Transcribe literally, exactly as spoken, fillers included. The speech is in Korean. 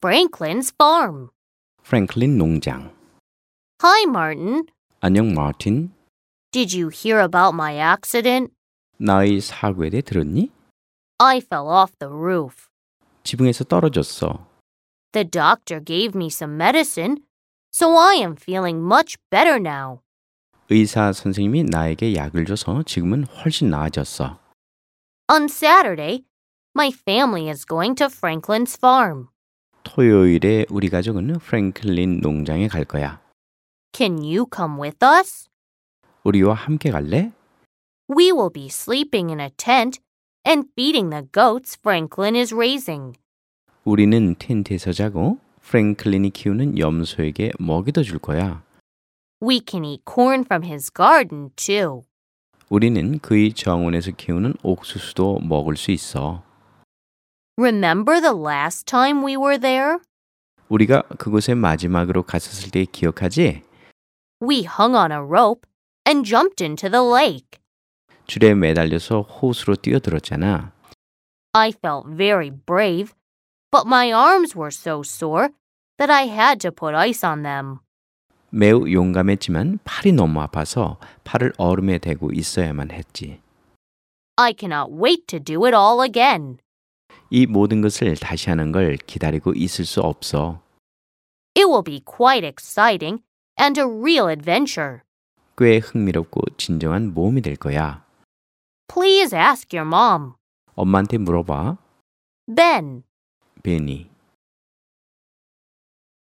Franklin's farm. 프랭클린 농장. Hi, Martin. 안녕, 마틴. Did you hear about my accident? 나의 사고에 대해 들었니? I fell off the roof. 지붕에서 떨어졌어. The doctor gave me some medicine, so I am feeling much better now. 의사 선생님이 나에게 약을 줘서 지금은 훨씬 나아졌어. On Saturday, my family is going to Franklin's farm. 토요일에 우리 가족은 프랭클린 농장에 갈 거야. Can you come with us? 우리와 함께 갈래? We will be sleeping in a tent and feeding the goats Franklin is raising. 우리는 텐트에서 자고 프랭클린이 키우는 염소에게 먹이도 줄 거야. We can eat corn from his garden, too. 우리는 그의 정원에서 키우는 옥수수도 먹을 수 있어. Remember the last time we were there? 우리가 그곳에 마지막으로 갔었을 때 기억하지? We hung on a rope and jumped into the lake. 줄에 매달려서 호수로 뛰어들었잖아. I felt very brave, but my arms were so sore that I had to put ice on them. 매우 용감했지만 팔이 너무 아파서 팔을 얼음에 대고 있어야만 했지. I cannot wait to do it all again. 이 모든 것을 다시 하는 걸 기다리고 있을 수 없어. It will be quite exciting and a real adventure. 꽤 흥미롭고 진정한 모험이 될 거야. Please ask your mom. 엄마한테 물어봐. Ben. 베니.